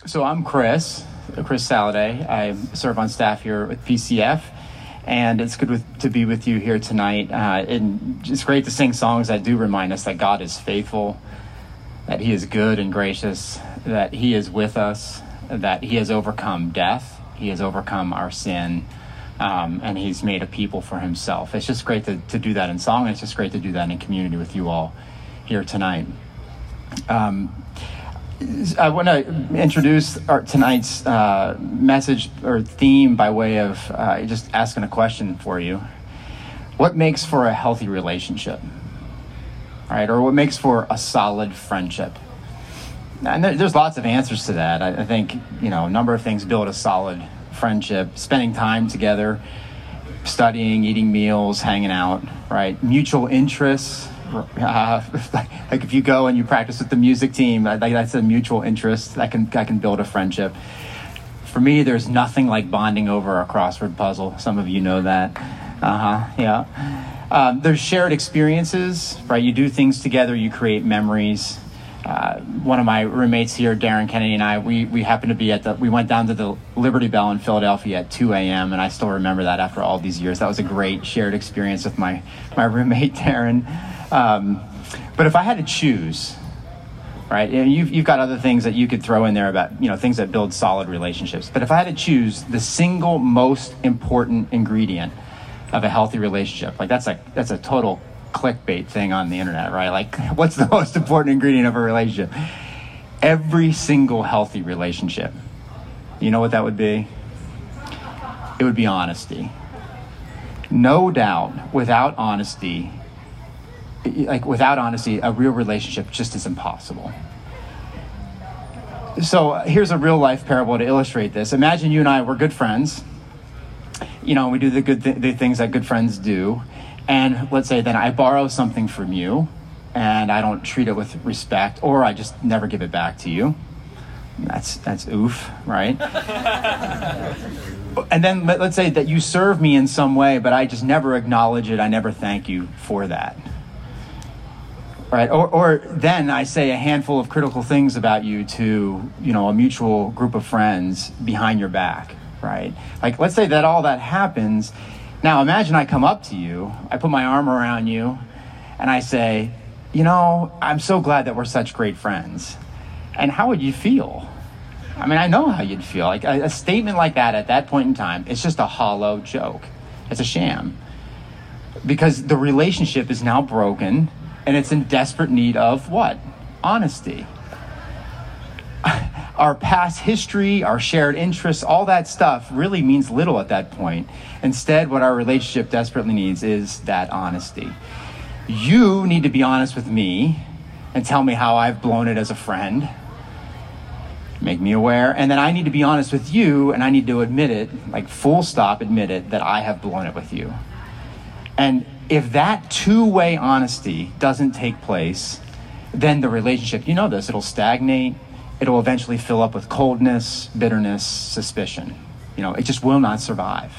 So I'm Chris Saladay. I serve on staff here with PCF, and it's good to be with you here tonight. And it's great to sing songs that do remind us that God is faithful, that He is good and gracious, that He is with us, that He has overcome death, He has overcome our sin, and He's made a people for Himself. It's just great to do that in song, and it's just great to do that in community with you all here tonight. I want to introduce tonight's message or theme by way of just asking a question for you. What makes for a healthy relationship? All right, or what makes for a solid friendship? And there's lots of answers to that. I think, a number of things build a solid friendship. Spending time together, studying, eating meals, hanging out, right? Mutual interests. Like if you go and you practice with the music team, that's a mutual interest that can build a friendship. For me, there's nothing like bonding over a crossword puzzle. Some of you know that. Yeah. There's shared experiences, right? You do things together, you create memories. One of my roommates here, Darren Kennedy, and I, we happened to be we went down to the Liberty Bell in Philadelphia at 2 a.m., and I still remember that after all these years. That was a great shared experience with my roommate, Darren. But if I had to choose, right, and you've got other things that you could throw in there about, things that build solid relationships. But if I had to choose the single most important ingredient of a healthy relationship, like that's a total clickbait thing on the internet, right? Like, what's the most important ingredient of a relationship? Every single healthy relationship. You know what that would be? It would be honesty. No doubt, without honesty, a real relationship just is impossible. So here's a real life parable to illustrate this. Imagine you and I were good friends. We do the things that good friends do. And let's say then I borrow something from you and I don't treat it with respect, or I just never give it back to you. That's oof, right? And then let's say that you serve me in some way, but I just never acknowledge it. I never thank you for that. Right? Or then I say a handful of critical things about you to, a mutual group of friends behind your back, right? Like, let's say that all that happens. Now, imagine I come up to you, I put my arm around you, and I say, I'm so glad that we're such great friends. And how would you feel? I mean, I know how you'd feel. Like a statement like that at that point in time, it's just a hollow joke. It's a sham. Because the relationship is now broken, and it's in desperate need of what? Honesty. Our past history, our shared interests, all that stuff really means little at that point. Instead, what our relationship desperately needs is that honesty. You need to be honest with me and tell me how I've blown it as a friend. Make me aware. And then I need to be honest with you, and I need to admit it, like full stop, admit it, that I have blown it with you. And if that two-way honesty doesn't take place, then the relationship, it'll stagnate. It'll eventually fill up with coldness, bitterness, suspicion. It just will not survive.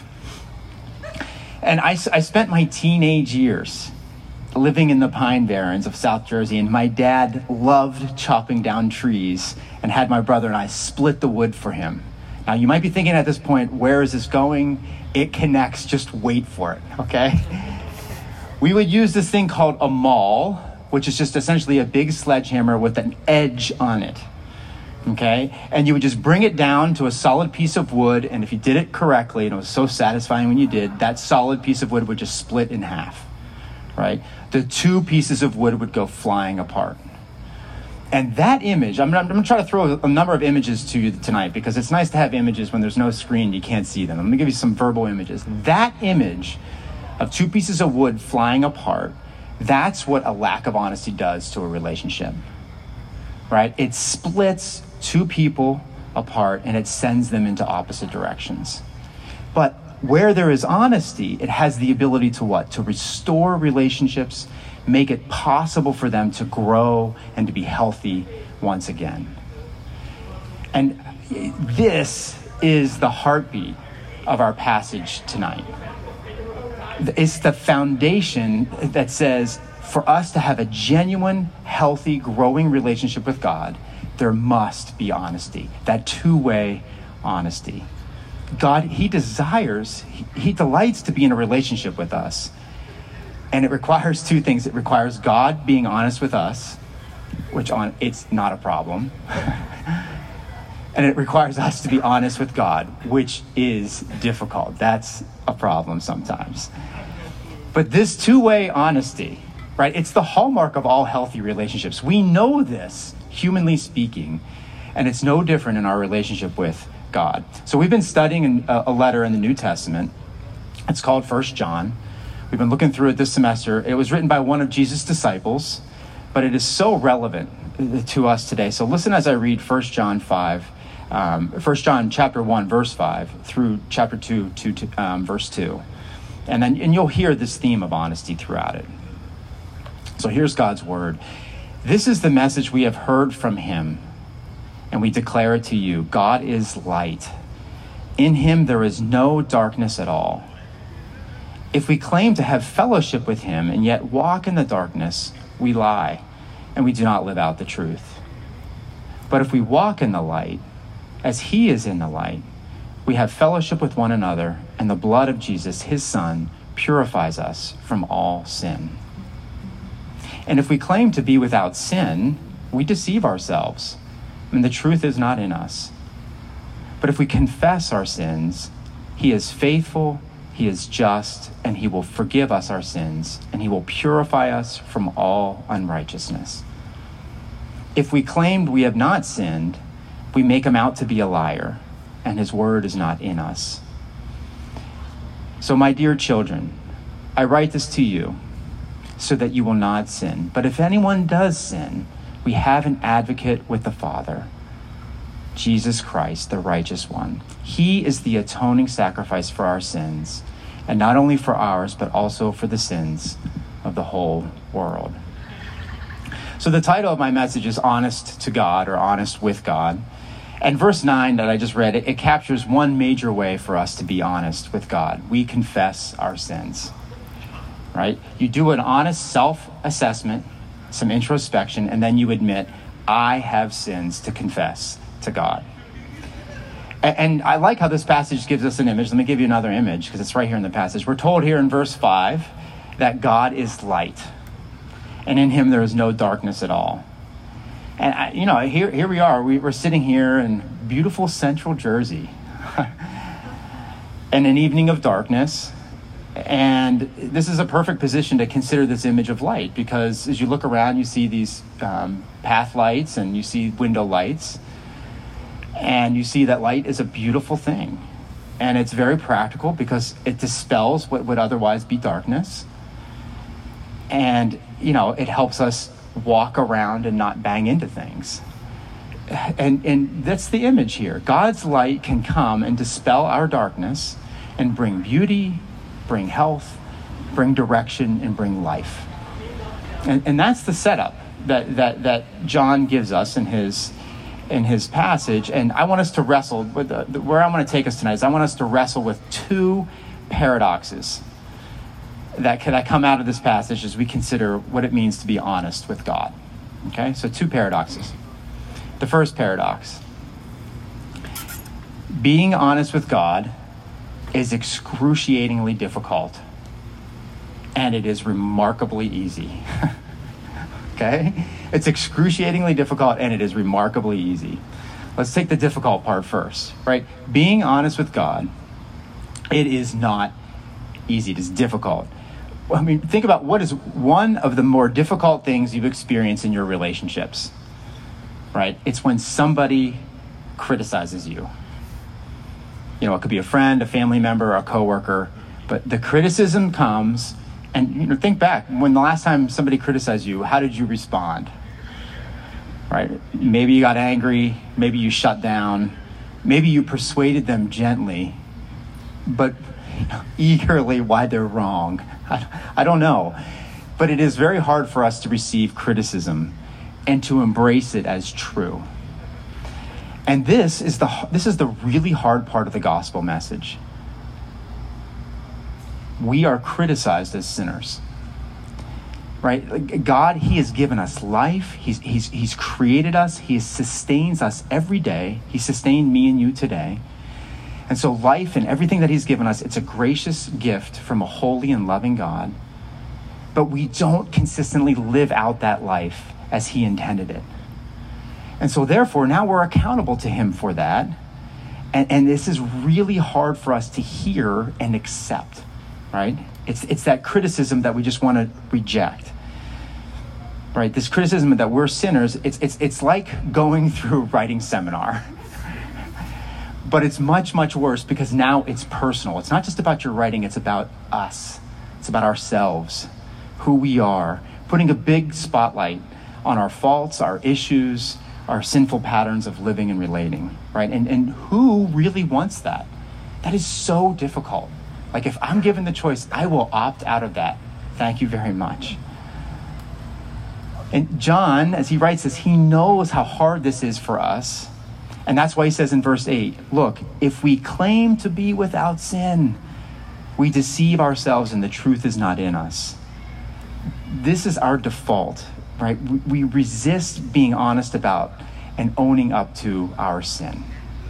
And I spent my teenage years living in the Pine Barrens of South Jersey, and my dad loved chopping down trees and had my brother and I split the wood for him. Now, you might be thinking at this point, where is this going? It connects, just wait for it, okay? We would use this thing called a maul, which is just essentially a big sledgehammer with an edge on it. Okay, and you would just bring it down to a solid piece of wood, and if you did it correctly, and it was so satisfying when you did, that solid piece of wood would just split in half, right? The two pieces of wood would go flying apart. And that image, I'm going to try to throw a number of images to you tonight, because it's nice to have images when there's no screen, you can't see them. I'm going to give you some verbal images. That image of two pieces of wood flying apart, that's what a lack of honesty does to a relationship, right? It splits two people apart, and it sends them into opposite directions. But where there is honesty, it has the ability to what? To restore relationships, make it possible for them to grow and to be healthy once again. And this is the heartbeat of our passage tonight. It's the foundation that says for us to have a genuine, healthy, growing relationship with God, there must be honesty, that two-way honesty. God, he desires, he delights to be in a relationship with us. And it requires two things. It requires God being honest with us, it's not a problem. And it requires us to be honest with God, which is difficult. That's a problem sometimes. But this two-way honesty, right? It's the hallmark of all healthy relationships. We know this, humanly speaking, and it's no different in our relationship with God. So we've been studying a letter in the New Testament. It's called 1 John. We've been looking through it this semester. It was written by one of Jesus' disciples, but it is so relevant to us today. So listen as I read 1 John chapter 1, verse 5 through chapter 2 to verse 2. And you'll hear this theme of honesty throughout it. So here's God's word. This is the message we have heard from him, and we declare it to you. God is light. In him there is no darkness at all. If we claim to have fellowship with him and yet walk in the darkness, we lie, and we do not live out the truth. But if we walk in the light, as he is in the light, we have fellowship with one another, and the blood of Jesus, his Son, purifies us from all sin. And if we claim to be without sin, we deceive ourselves, and the truth is not in us. But if we confess our sins, he is faithful, he is just, and he will forgive us our sins, and he will purify us from all unrighteousness. If we claimed we have not sinned, we make him out to be a liar, and his word is not in us. So my dear children, I write this to you so that you will not sin. But if anyone does sin, we have an advocate with the Father, Jesus Christ, the righteous one. He is the atoning sacrifice for our sins, and not only for ours, but also for the sins of the whole world. So the title of my message is Honest to God, or Honest with God. And verse 9 that I just read, it captures one major way for us to be honest with God. We confess our sins, right? You do an honest self-assessment, some introspection, and then you admit, I have sins to confess to God. And I like how this passage gives us an image. Let me give you another image, because it's right here in the passage. We're told here in verse 5 that God is light, and in him there is no darkness at all. And, here we are. We're sitting here in beautiful central Jersey in an evening of darkness. And this is a perfect position to consider this image of light, because as you look around, you see these path lights and you see window lights. And you see that light is a beautiful thing. And it's very practical because it dispels what would otherwise be darkness. And, it helps us walk around and not bang into things. And that's the image here. God's light can come and dispel our darkness and bring beauty, bring health, bring direction, and bring life. And that's the setup that John gives us in his passage. And I want us to wrestle with where I want to take us tonight is I want us to wrestle with two paradoxes that come out of this passage as we consider what it means to be honest with God. Okay, so two paradoxes. The first paradox: being honest with God is excruciatingly difficult, and it is remarkably easy. Okay? It's excruciatingly difficult, and it is remarkably easy. Let's take the difficult part first, right? Being honest with God, it is not easy. It is difficult. I mean, think about what is one of the more difficult things you've experienced in your relationships, right? It's when somebody criticizes you. It could be a friend, a family member, a coworker, but the criticism comes, and think back, when the last time somebody criticized you, how did you respond? Right? Maybe you got angry, maybe you shut down, maybe you persuaded them gently, but eagerly why they're wrong. I don't know. But it is very hard for us to receive criticism and to embrace it as true. And this is the really hard part of the gospel message. We are criticized as sinners. right? Like, God, he has given us life. He's created us. He sustains us every day. He sustained me and you today. And so life and everything that he's given us, it's a gracious gift from a holy and loving God. But we don't consistently live out that life as he intended it. And so therefore, now we're accountable to him for that. And this is really hard for us to hear and accept, right? It's that criticism that we just want to reject, right? This criticism that we're sinners, it's like going through writing seminar. But it's much, much worse because now it's personal. It's not just about your writing, it's about us. It's about ourselves, who we are, putting a big spotlight on our faults, our issues, our sinful patterns of living and relating, right? And who really wants that? That is so difficult. Like, if I'm given the choice, I will opt out of that. Thank you very much. And John, as he writes this, he knows how hard this is for us. And that's why he says in verse 8, look, if we claim to be without sin, we deceive ourselves and the truth is not in us. This is our default, right? We resist being honest about and owning up to our sin.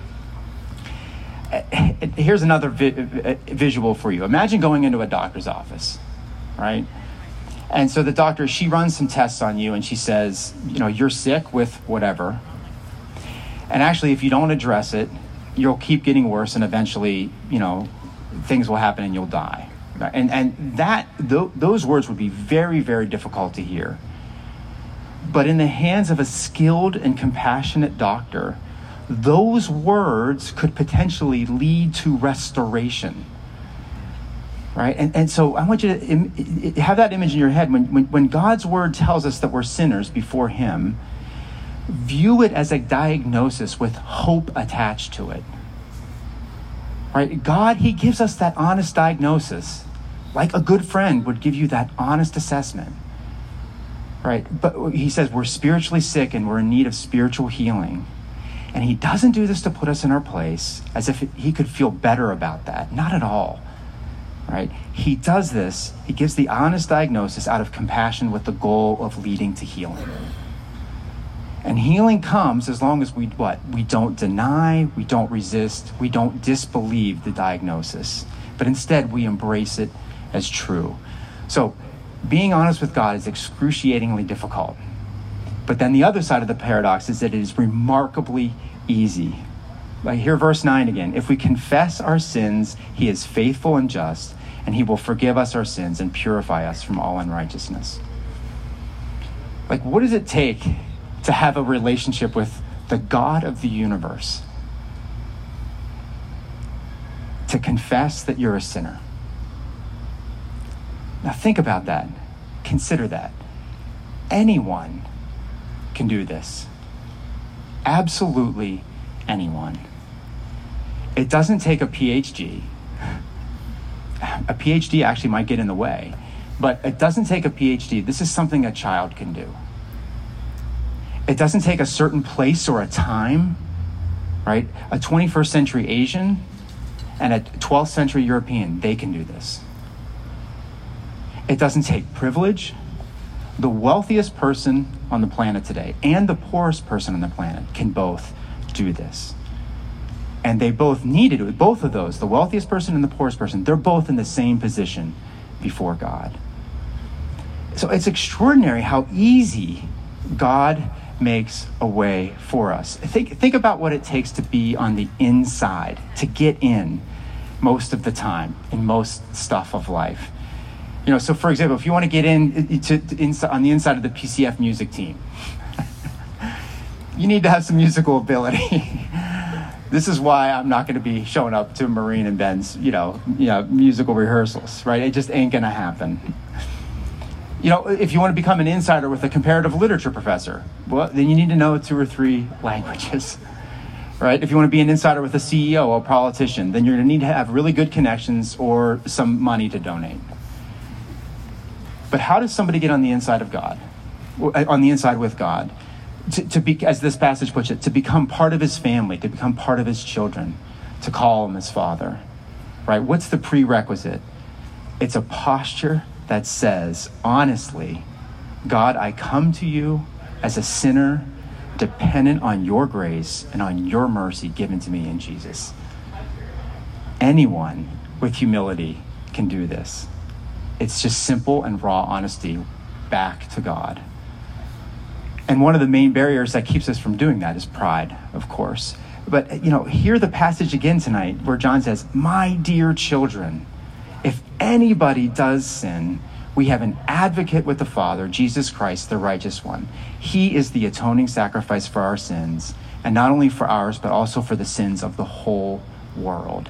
Here's another visual for you. Imagine going into a doctor's office, right? And so the doctor, she runs some tests on you and she says, you're sick with whatever. And actually, if you don't address it, you'll keep getting worse and eventually, things will happen and you'll die. And those words would be very, very difficult to hear. But in the hands of a skilled and compassionate doctor, those words could potentially lead to restoration, right? And so I want you to have that image in your head. When God's word tells us that we're sinners before him, view it as a diagnosis with hope attached to it, right? God, he gives us that honest diagnosis, like a good friend would give you that honest assessment, right? But he says we're spiritually sick and we're in need of spiritual healing. And he doesn't do this to put us in our place as if he could feel better about that. Not at all, right? He does this, he gives the honest diagnosis out of compassion with the goal of leading to healing. And healing comes as long as we don't deny, we don't resist, we don't disbelieve the diagnosis, but instead we embrace it as true. So being honest with God is excruciatingly difficult. But then the other side of the paradox is that it is remarkably easy. Like, hear verse 9 again. If we confess our sins, he is faithful and just, and he will forgive us our sins and purify us from all unrighteousness. Like, what does it take to have a relationship with the God of the universe? To confess that you're a sinner. Now think about that. Consider that. Anyone can do this. Absolutely anyone. It doesn't take a PhD. A PhD actually might get in the way, but it doesn't take a PhD. This is something a child can do. It doesn't take a certain place or a time, right? A 21st century Asian and a 12th century European, they can do this. It doesn't take privilege. The wealthiest person on the planet today and the poorest person on the planet can both do this. And they both need to do it. Both of those, the wealthiest person and the poorest person, they're both in the same position before God. So it's extraordinary how easy God makes a way for us. Think about what it takes to be on the inside, to get in most of the time in most stuff of life. So for example, if you want to get in on the inside of the PCF music team, you need to have some musical ability. This is why I'm not going to be showing up to Maureen and Ben's, musical rehearsals, right? It just ain't going to happen. If you want to become an insider with a comparative literature professor, well, then you need to know 2 or 3 languages, right? If you want to be an insider with a CEO or a politician, then you're going to need to have really good connections or some money to donate. But how does somebody get on the inside of God, on the inside with God? To be, as this passage puts it, to become part of his family, to become part of his children, to call him his father, right? What's the prerequisite? It's a posture that says, honestly, God, I come to you as a sinner, dependent on your grace and on your mercy given to me in Jesus. Anyone with humility can do this. It's just simple and raw honesty back to God. And one of the main barriers that keeps us from doing that is pride, of course. But, hear the passage again tonight where John says, my dear children, if anybody does sin, we have an advocate with the Father, Jesus Christ, the righteous one. He is the atoning sacrifice for our sins, and not only for ours, but also for the sins of the whole world.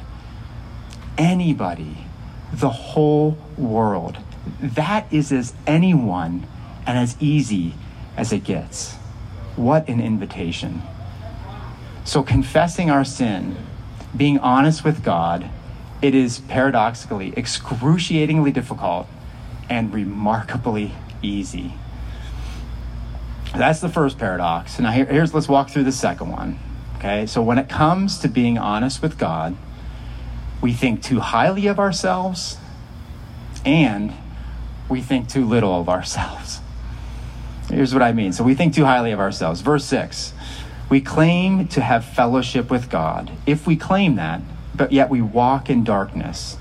Anybody, the whole world. That is as anyone and as easy as it gets. What an invitation. So confessing our sin, being honest with God, it is paradoxically excruciatingly difficult and remarkably easy. That's the first paradox. Now let's walk through the second one. Okay, so when it comes to being honest with God, we think too highly of ourselves and we think too little of ourselves. Here's what I mean. So we think too highly of ourselves. Verse 6, we claim to have fellowship with God. If we claim that, but yet we walk in darkness,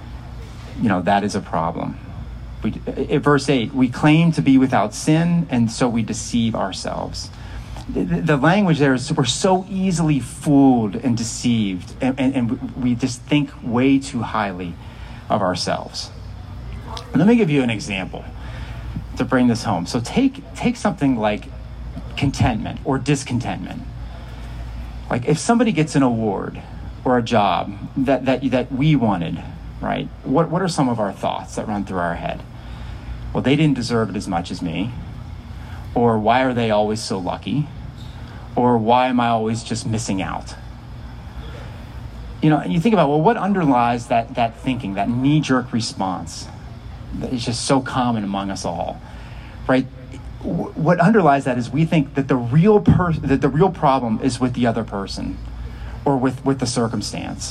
that is a problem. Verse 8, we claim to be without sin, and so we deceive ourselves. The language there is we're so easily fooled and deceived, and we just think way too highly of ourselves. Let me give you an example to bring this home. So take something like contentment or discontentment. Like if somebody gets an award or a job that we wanted, right? What are some of our thoughts that run through our head? Well, they didn't deserve it as much as me. Or why are they always so lucky? Or why am I always just missing out? And you think about, well, what underlies that thinking, that knee-jerk response that is just so common among us all, right? What underlies that is we think that the real problem is with the other person or with the circumstance.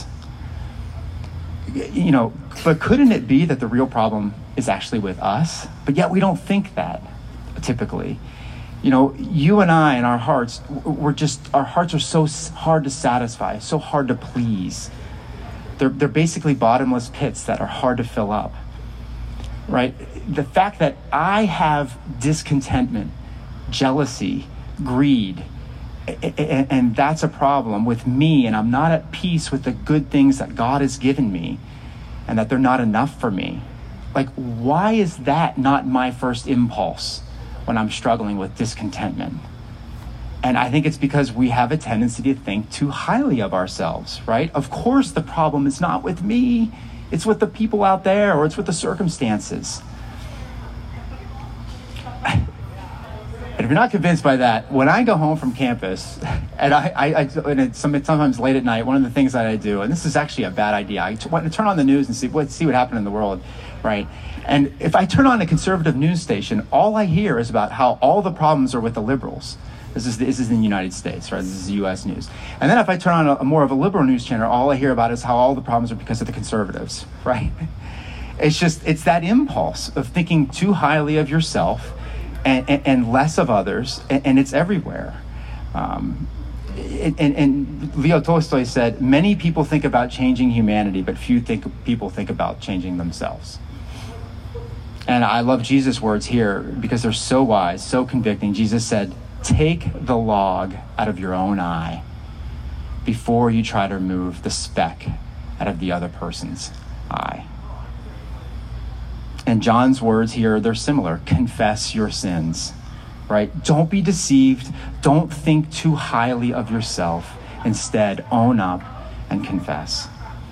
But couldn't it be that the real problem is actually with us? But yet we don't think that typically. You and I in our hearts, our hearts are so hard to satisfy, so hard to please. They're basically bottomless pits that are hard to fill up, right? The fact that I have discontentment, jealousy, greed, and that's a problem with me, and I'm not at peace with the good things that God has given me, and that they're not enough for me. Like, why is that not my first impulse when I'm struggling with discontentment? And I think it's because we have a tendency to think too highly of ourselves, right? Of course, the problem is not with me. It's with the people out there, or it's with the circumstances. And if you're not convinced by that, when I go home from campus, and it's sometimes late at night, one of the things that I do, and this is actually a bad idea, I want to turn on the news and see what happened in the world, right? And if I turn on a conservative news station, all I hear is about how all the problems are with the liberals. This is in the United States, right? This is U.S. news. And then if I turn on a more of a liberal news channel, all I hear about is how all the problems are because of the conservatives, right? It's that impulse of thinking too highly of yourself and less of others, and it's everywhere. And Leo Tolstoy said, many people think about changing humanity, but few people think about changing themselves. And I love Jesus' words here because they're so wise, so convicting. Jesus said, take the log out of your own eye before you try to remove the speck out of the other person's eye. And John's words here, they're similar. Confess your sins, right? Don't be deceived. Don't think too highly of yourself. Instead, own up and confess.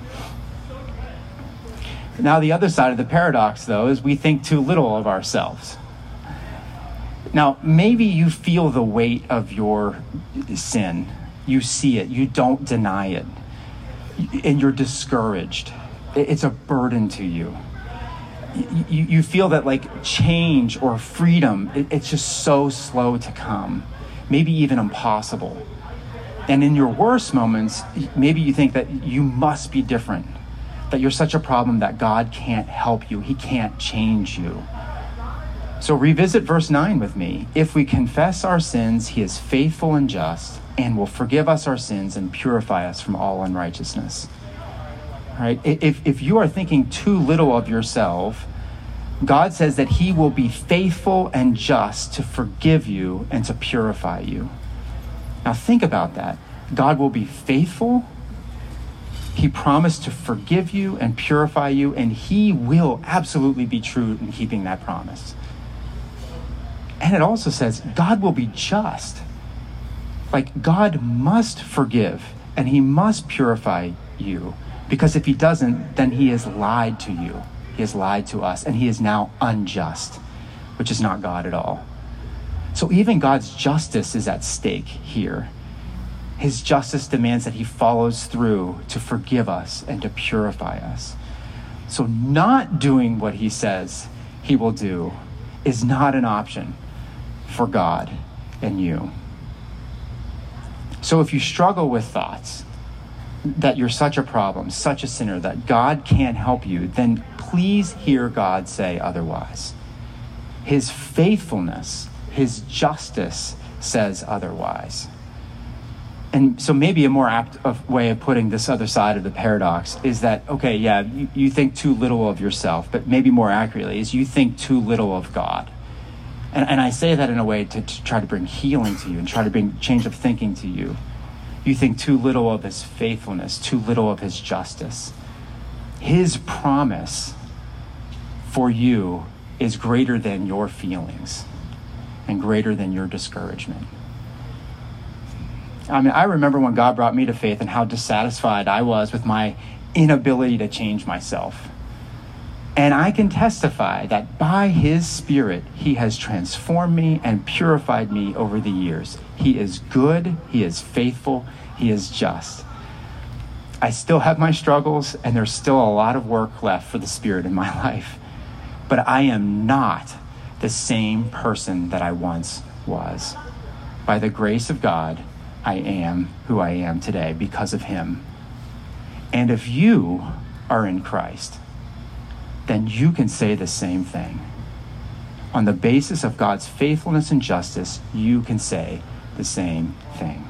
Now, the other side of the paradox, though, is we think too little of ourselves. Now, maybe you feel the weight of your sin. You see it. You don't deny it. And you're discouraged. It's a burden to you. You feel that like change or freedom, it's just so slow to come, maybe even impossible. And in your worst moments, maybe you think that you must be different, that you're such a problem that God can't help you, he can't change you. So revisit verse 9 with me. If we confess our sins, he is faithful and just and will forgive us our sins and purify us from all unrighteousness. All right? If you are thinking too little of yourself, God says that he will be faithful and just to forgive you and to purify you. Now think about that. God will be faithful. He promised to forgive you and purify you, and he will absolutely be true in keeping that promise. And it also says God will be just. Like, God must forgive and he must purify you, because if he doesn't, then he has lied to you. He has lied to us, and he is now unjust, which is not God at all. So even God's justice is at stake here. His justice demands that he follows through to forgive us and to purify us. So not doing what he says he will do is not an option for God and you. So if you struggle with thoughts that you're such a problem, such a sinner, that God can't help you, then please hear God say otherwise. His faithfulness, his justice says otherwise. And so maybe a more apt way of putting this other side of the paradox is that, okay, yeah, you think too little of yourself, but maybe more accurately is you think too little of God. And I say that in a way to try to bring healing to you and try to bring change of thinking to you. You think too little of his faithfulness, too little of his justice. His promise for you is greater than your feelings and greater than your discouragement. I mean, I remember when God brought me to faith and how dissatisfied I was with my inability to change myself. And I can testify that by his Spirit, he has transformed me and purified me over the years. He is good, he is faithful, he is just. I still have my struggles, and there's still a lot of work left for the Spirit in my life. But I am not the same person that I once was. By the grace of God, I am who I am today because of him. And if you are in Christ, then you can say the same thing. On the basis of God's faithfulness and justice, you can say the same thing.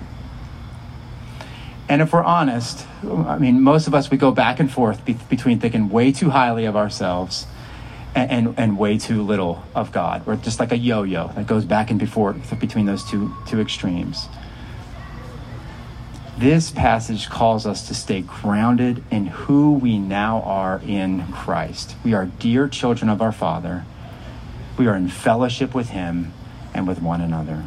And if we're honest, I mean, most of us, we go back and forth between thinking way too highly of ourselves and way too little of God. We're just like a yo-yo that goes back and forth between those two extremes. This passage calls us to stay grounded in who we now are in Christ. We are dear children of our Father. We are in fellowship with him and with one another.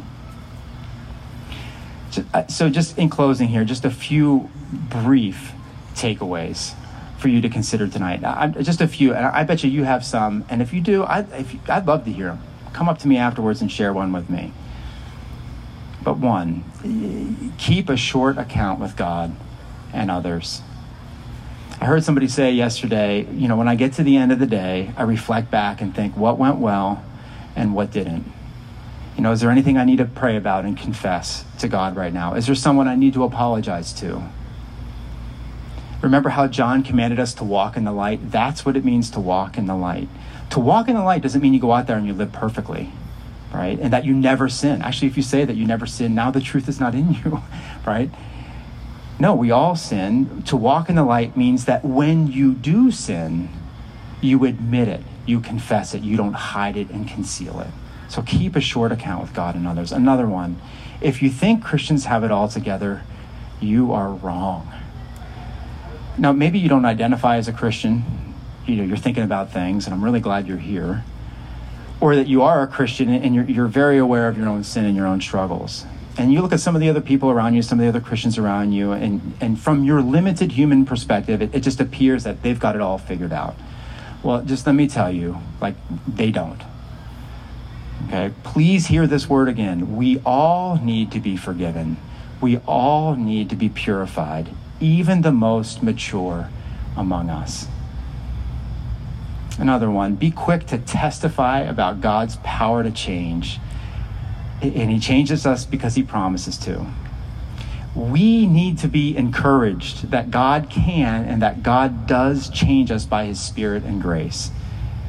So just in closing here, just a few brief takeaways for you to consider tonight. Just a few, and I bet you have some. And if you do, I'd love to hear them. Come up to me afterwards and share one with me. But one, keep a short account with God and others. I heard somebody say yesterday, when I get to the end of the day, I reflect back and think what went well and what didn't. Is there anything I need to pray about and confess to God right now? Is there someone I need to apologize to? Remember how John commanded us to walk in the light? That's what it means to walk in the light. To walk in the light doesn't mean you go out there and you live perfectly. Right? And that you never sin. Actually, if you say that you never sin, now the truth is not in you, right? No, we all sin. To walk in the light means that when you do sin, you admit it, you confess it, you don't hide it and conceal it. So keep a short account with God and others. Another one, if you think Christians have it all together, you are wrong. Now, maybe you don't identify as a Christian. You're thinking about things, and I'm really glad you're here. Or that you are a Christian and you're very aware of your own sin and your own struggles. And you look at some of the other people around you, some of the other Christians around you, and from your limited human perspective, it just appears that they've got it all figured out. Well, just let me tell you, they don't. Okay? Please hear this word again. We all need to be forgiven. We all need to be purified, even the most mature among us. Another one, be quick to testify about God's power to change. And he changes us because he promises to. We need to be encouraged that God can and that God does change us by his Spirit and grace.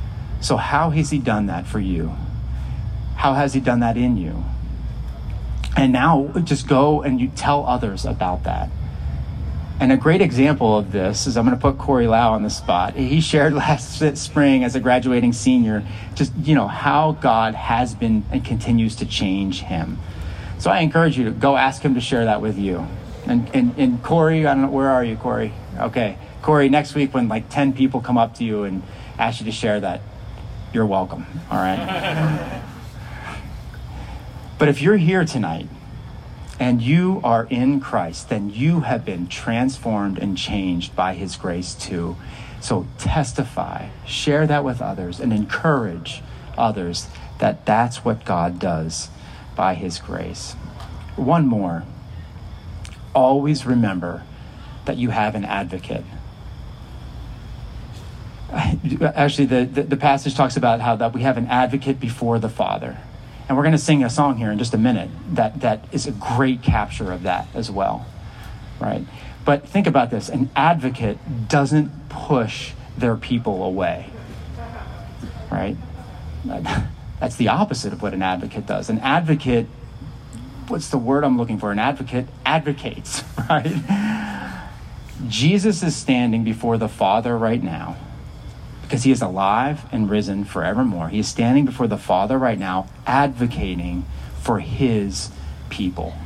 So how has he done that for you? How has he done that in you? And now just go and you tell others about that. And a great example of this is, I'm going to put Corey Lau on the spot. He shared last spring as a graduating senior, just, how God has been and continues to change him. So I encourage you to go ask him to share that with you. And Corey, I don't know, where are you, Corey? Okay. Corey, next week when 10 people come up to you and ask you to share that, you're welcome. All right. But if you're here tonight and you are in Christ, then you have been transformed and changed by his grace too. So testify, share that with others, and encourage others that that's what God does by his grace. One more. Always remember that you have an advocate. Actually, the passage talks about how that we have an advocate before the Father. And we're going to sing a song here in just a minute that is a great capture of that as well, right? But think about this. An advocate doesn't push their people away, right? That's the opposite of what an advocate does. An advocate, what's the word I'm looking for? An advocate advocates, right? Jesus is standing before the Father right now, because he is alive and risen forevermore. He is standing before the Father right now, advocating for his people.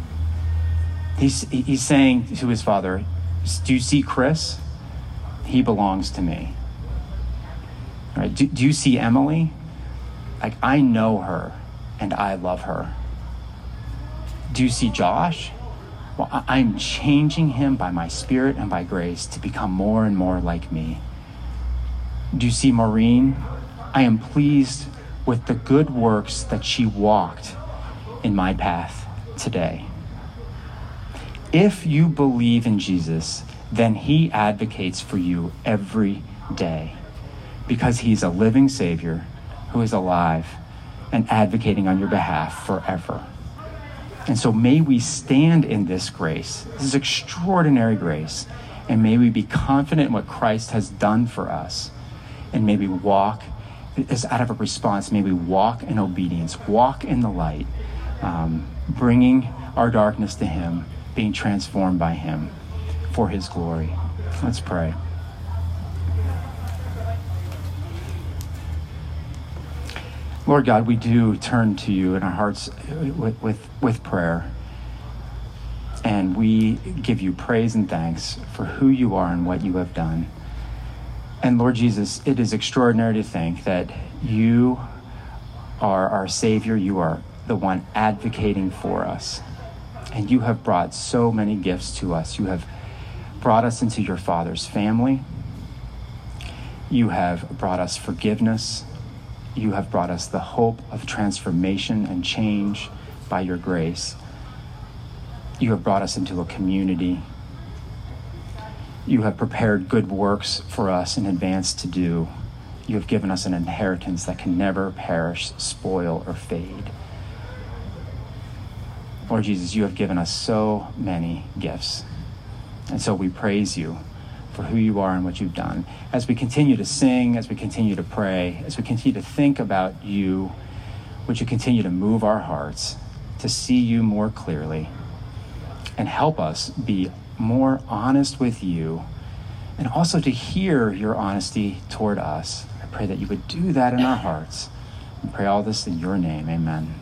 He's saying to his Father, do you see Chris? He belongs to me. All right, do you see Emily? I know her and I love her. Do you see Josh? Well, I'm changing him by my Spirit and by grace to become more and more like me. Do you see Maureen? I am pleased with the good works that she walked in my path today. If you believe in Jesus, then he advocates for you every day, because he's a living Savior who is alive and advocating on your behalf forever. And so may we stand in this grace. This is extraordinary grace. And may we be confident in what Christ has done for us. And may we walk, as out of a response, may we walk in obedience, walk in the light, bringing our darkness to him, being transformed by him for his glory. Let's pray. Lord God, we do turn to you in our hearts with prayer. And we give you praise and thanks for who you are and what you have done. And Lord Jesus, it is extraordinary to think that you are our Savior. You are the one advocating for us. And you have brought so many gifts to us. You have brought us into your Father's family. You have brought us forgiveness. You have brought us the hope of transformation and change by your grace. You have brought us into a community. You have prepared good works for us in advance to do. You have given us an inheritance that can never perish, spoil, or fade. Lord Jesus, you have given us so many gifts. And so we praise you for who you are and what you've done. As we continue to sing, as we continue to pray, as we continue to think about you, would you continue to move our hearts to see you more clearly and help us be more honest with you, and also to hear your honesty toward us. I pray that you would do that in our hearts. We pray all this in your name. Amen.